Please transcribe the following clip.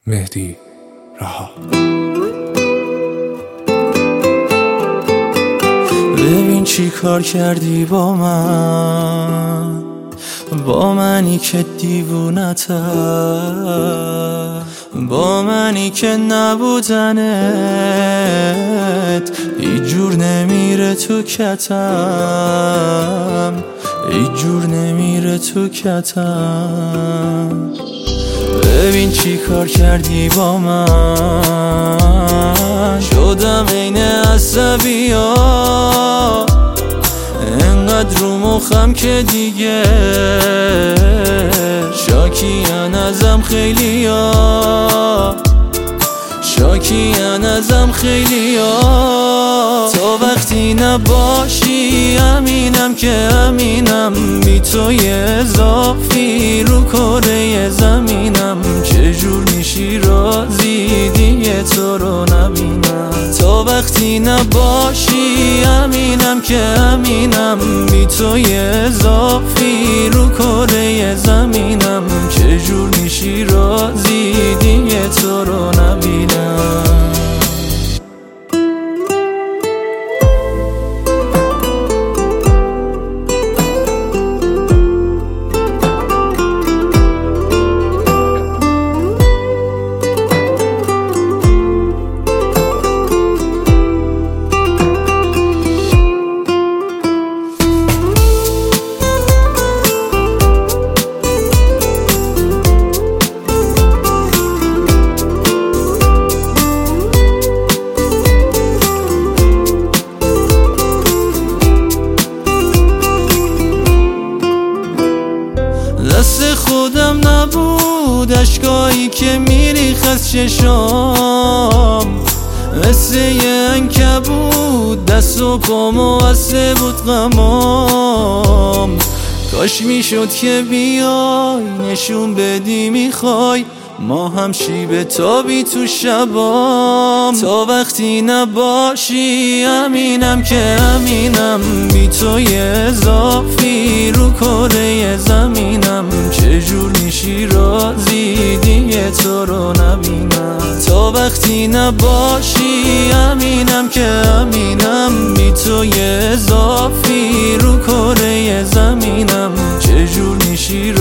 مهدی رها. ببین چی کار کردی با منی که دیوونتم، با منی که نبودنت هیچ جور نمیره تو کتم، هیچ جور نمیره تو کتم. ببین چی کار کردی با من، شدم عین عصبی‌ها، انقدر رو مخم که دیگه شاکیان ازم خیلیا، شاکیان ازم خیلیا. تو وقتی نباشی امینم که امینم، بی توی اضافی رو کره زمینم. چجور میشی راضی دیگه تو رو نبینم؟ تو وقتی نباشی امینم که امینم، بی توی اضافی رو کره زمینم. چجور میشی راضی دیگه تو رو نبینم؟ دست خودم نبود اشکایی که میریخت از چشام، مثل یه عنکبوت دست و پامو بسته بود غمام. کاش میشد که بیای نشون بدی میخوای ما هم شیب تابی تو شبام. تو وقتی نباشی امینم که امینم، بی توی اضافی رو کره زمینم. چجور میشی راضی دیگه تو رو نبینم؟ تو وقتی نباشی امینم که امینم، بی توی اضافی رو کره زمینم. چجور میشی